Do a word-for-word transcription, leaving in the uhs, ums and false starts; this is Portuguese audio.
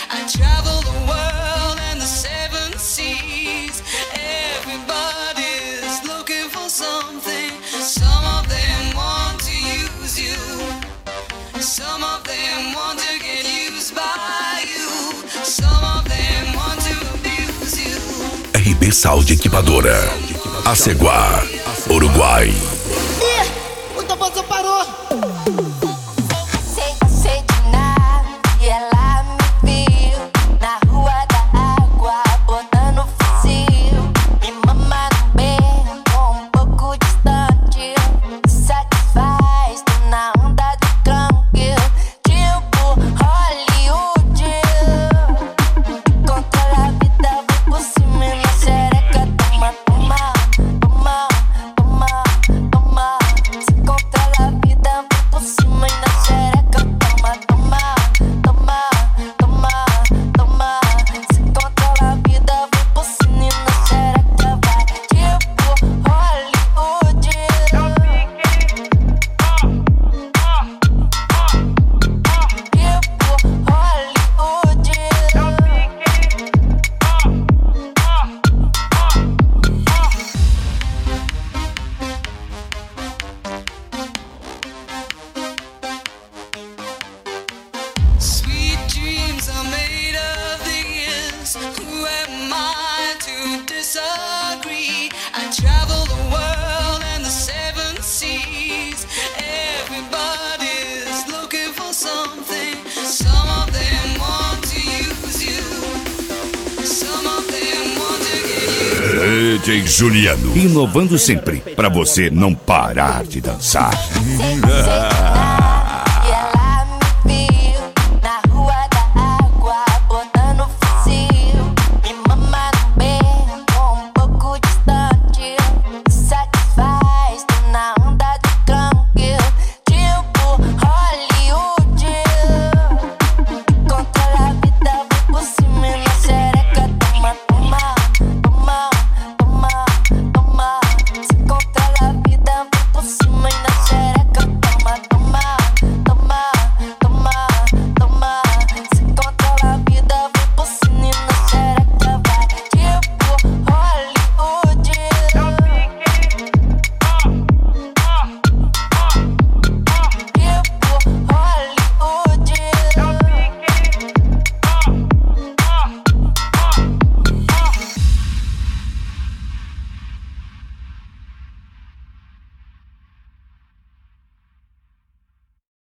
I travel the world and the seven seas. Everybody's looking for something. Some of them want to use you. Some of them want to get used by you. Some of them want to abuse you. R B Saúde Equipadora, Aceguá, Uruguai. Ih, o Toboso parou. D J Juliano, inovando sempre, pra você não parar de dançar.